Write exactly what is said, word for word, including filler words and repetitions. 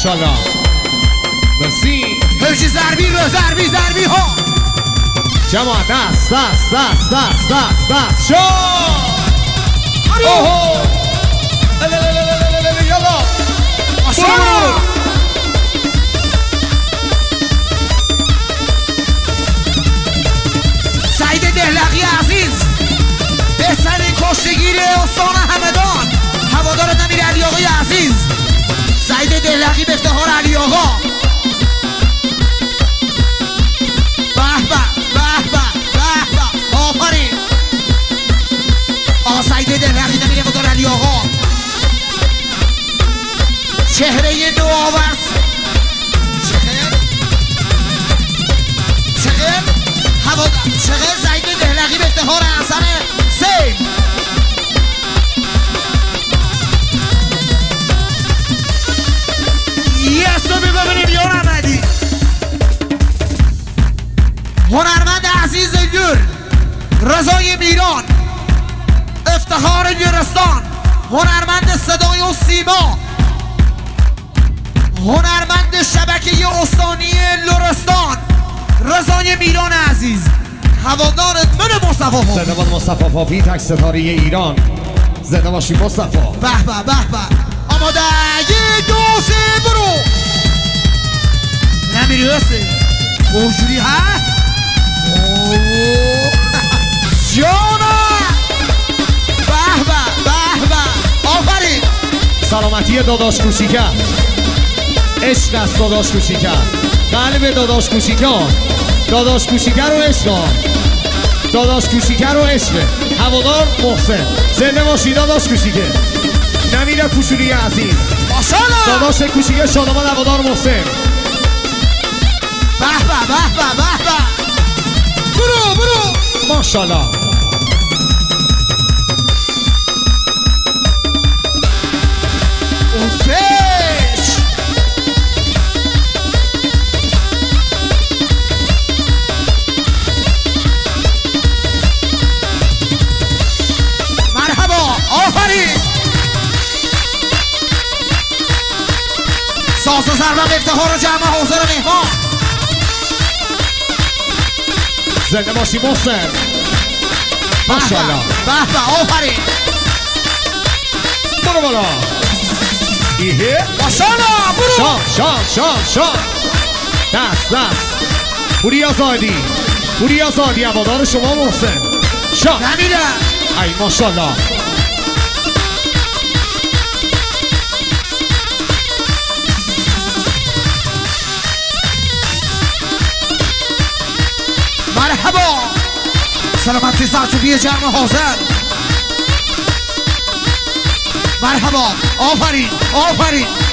ماشاءالله. مرسی. هرچی ضربی رو ضربی ضربی ها. جماعت دست دست دست دست دست دست شو. اوهو. یالا. ماشاءالله. سعید دهلقی عزیز، بهترین کشتگیر استان همدان، هوادار نمیر علی آقای عزیز. سعید دهلقی به افتخار علی آقا. به به به به به به. آفرین. آقا سعید دهلقی نمیر هوادار علی آقا، چهره نوآورس. چهره چهره هوادار چهره سعید دهلقی به افتخار حسن سیم. یس رو ببینیم یار احمدی، هنرمند عزیز گل رضای میران، افتخار گرستان، هنرمند صدای و سیما، هنرمند شبکه استانی لرستان، رضای میران عزیز، هوادار من مصطفی. زنده باد مصطفی پاپی، تک ستاره ایران. زنده باشی مصطفی. به به به به. آماده یک دو سه برو. نمیری هستی اونجوری هست. جانا. به به به به. آفرین. سلامتی داداش کوچیکه، عشق است داداش کوچیکه، قلب داداش کوچیکه، داداش کوچیکه رو عشق، داداش کوچیکه رو عشق. هوادار محسن. زنده باشی داداش کوچیکه. نمیر کوچولی عزیز، ماشاءالله. داداش کوچیکه شادمان هوادار محسن. به به به به به به. برو برو. ماشاءالله. اوفش. مرحبا. آفرین. ساز و ضربه به افتخار جمع حاضر مهمان. زنده باشی محسن. ماشاءالله. به به. آفرین. برو بالا. ایه ماشاءالله. برو. شان شان شان شان. دست دست. پوری آزادی، پوری آزادی هوادار شما محسن. شان. نمیره. ای ماشاءالله. مرحبا. سلامتی سرچوبی جمع حاضر. مرحبا. آفرین آفرین.